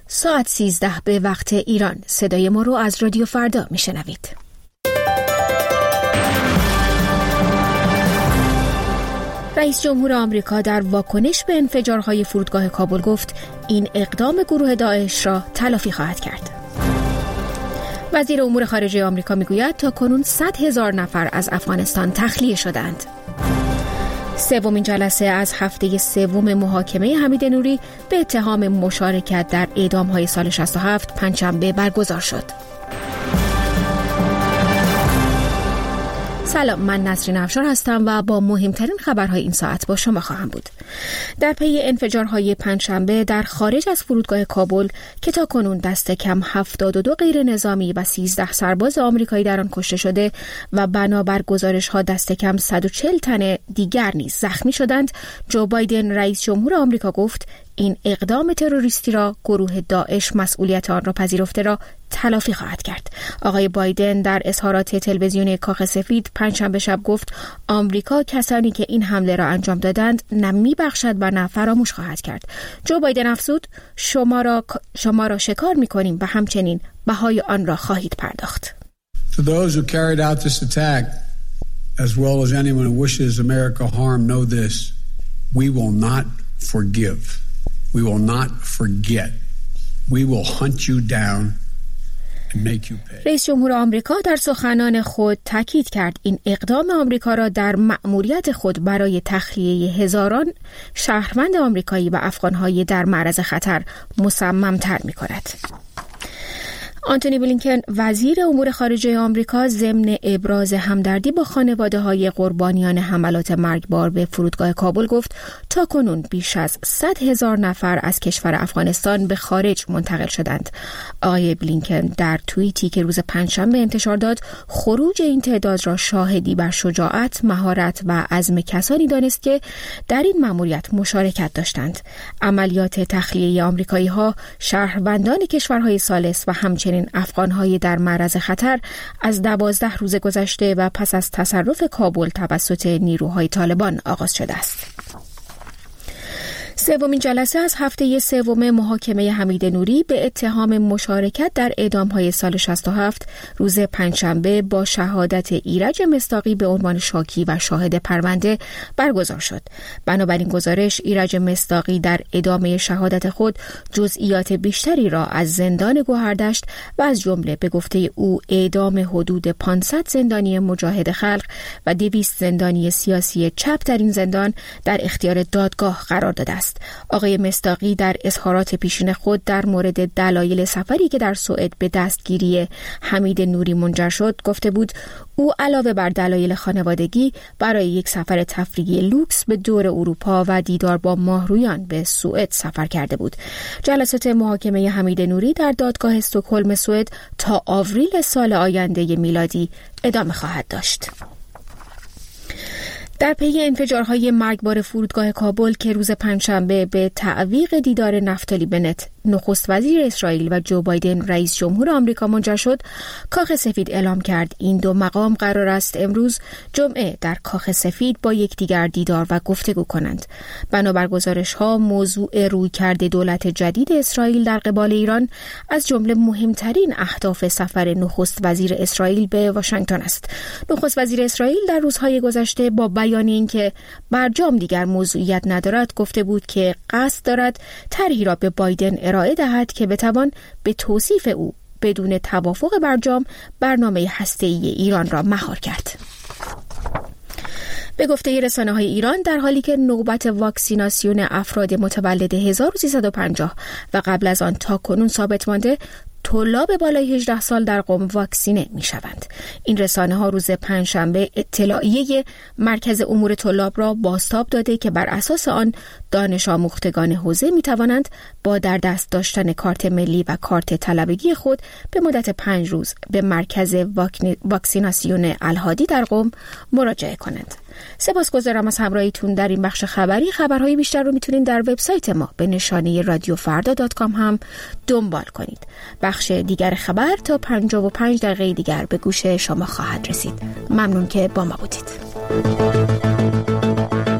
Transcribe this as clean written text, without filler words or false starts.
ساعت 13 به وقت ایران. صدای ما رو از رادیو فردا میشنوید. رئیس جمهور آمریکا در واکنش به انفجارهای فرودگاه کابل گفت این اقدام گروه داعش را تلافی خواهد کرد. وزیر امور خارجه آمریکا میگوید تاکنون 100,000 نفر از افغانستان تخلیه شدند. سومین جلسه از هفته سوم محاکمه حمید نوری به اتهام مشارکت در اعدام‌های سال 67 پنجشنبه برگزار شد. سلام، من نسرین افشار هستم و با مهمترین خبرهای این ساعت با شما خواهم بود. در پی انفجارهای پنجشنبه در خارج از فرودگاه کابل که تاکنون دست کم 72 غیر نظامی و 13 سرباز آمریکایی در آن کشته شده و بنابر گزارش‌ها دست کم 140 تن دیگر نیز زخمی شدند، جو بایدن رئیس جمهور آمریکا گفت این اقدام تروریستی را گروه داعش مسئولیت آن را پذیرفته را تلافی خواهد کرد. آقای بایدن در اظهارات تلویزیونی کاخ سفید پنجشنبه شب گفت آمریکا کسانی که این حمله را انجام دادند نه میبخشد و نه فراموش خواهد کرد. جو بایدن افزود شما را شکار می‌کنیم و همچنین بهای آن را خواهید پرداخت. To those who carried out this attack as well as anyone who wishes America harm know this. We will not forgive. We will not forget. We will hunt you down and make you pay. رئیس جمهور آمریکا در سخنان خود تاکید کرد این اقدام آمریکا را در مأموریت خود برای تخلیه هزاران شهروند آمریکایی و افغان‌های در معرض خطر مصمم‌تر می‌کند. آنتونی بلینکن وزیر امور خارجه آمریکا ضمن ابراز همدردی با خانواده‌های قربانیان حملات مرگبار به فرودگاه کابل گفت تاکنون بیش از 100,000 نفر از کشور افغانستان به خارج منتقل شدند. آقای بلینکن در توییتی که روز پنجشنبه انتشار داد خروج این تعداد را شاهدی بر شجاعت، مهارت و عزم کسانی دانست که در این مأموریت مشارکت داشتند. عملیات تخلیه آمریکایی‌ها شهروندان کشورهای ثالث و همچنین افغان‌های در معرض خطر از 12 روز گذشته و پس از تصرف کابل توسط نیروهای طالبان آغاز شده است. سومین جلسه از هفته سوم محاکمه حمید نوری به اتهام مشارکت در اعدام‌های سال 67 روز پنجشنبه با شهادت ایرج مصداقی به عنوان شاکی و شاهد پرونده برگزار شد. بنابراین گزارش ایرج مصداقی در ادامه شهادت خود جزئیات بیشتری را از زندان گوهردشت و از جمله به گفته او اعدام حدود 500 زندانی مجاهد خلق و 200 زندانی سیاسی چپ در این زندان در اختیار دادگاه قرار داده است. آقای مصداقی در اظهارات پیشین خود در مورد دلایل سفری که در سوئد به دستگیری حمید نوری منجر شد گفته بود او علاوه بر دلایل خانوادگی برای یک سفر تفریحی لوکس به دور اروپا و دیدار با ماهرویان به سوئد سفر کرده بود. جلسات محاکمه حمید نوری در دادگاه استکهلم سوئد تا آوریل سال آینده میلادی ادامه خواهد داشت. در پی انفجارهای مرگبار فرودگاه کابل که روز پنجشنبه به تعویق دیدار نفتالی بنت نخست وزیر اسرائیل و جو بایدن رئیس جمهور آمریکا منجر شد، کاخ سفید اعلام کرد این دو مقام قرار است امروز جمعه در کاخ سفید با یکدیگر دیدار و گفتگو کنند. بنابر گزارش‌ها موضوع رویکرد دولت جدید اسرائیل در قبال ایران از جمله مهمترین اهداف سفر نخست وزیر اسرائیل به واشنگتن است. نخست وزیر اسرائیل در روزهای گذشته با بیان اینکه برجام دیگر موضوعیت ندارد گفته بود که قصد دارد طرحی را به بایدن ارائه دهد که بتوان به توصیف او بدون توافق برجام برنامه هسته‌ای ایران را مهار کرد. به گفته رسانه‌های ایران در حالی که نوبت واکسیناسیون افراد متولد 1350 و قبل از آن تا کنون ثابت مانده طلاب بالای 18 سال در قم واکسینه می شوند. این رسانه ها روز پنجشنبه اطلاعیه مرکز امور طلاب را بازتاب داده که بر اساس آن دانش آموختگان حوزه می توانند با در دست داشتن کارت ملی و کارت طلبگی خود به مدت 5 روز به مرکز واکسیناسیون الهادی در قم مراجعه کنند. سپاسگزارم از همراهیتون در این بخش خبری. خبرهای بیشتر رو میتونید در وبسایت ما به نشانه radiofarda.com هم دنبال کنید. بخش دیگر خبر تا 55 دقیقه دیگر به گوش شما خواهد رسید. ممنون که با ما بودید.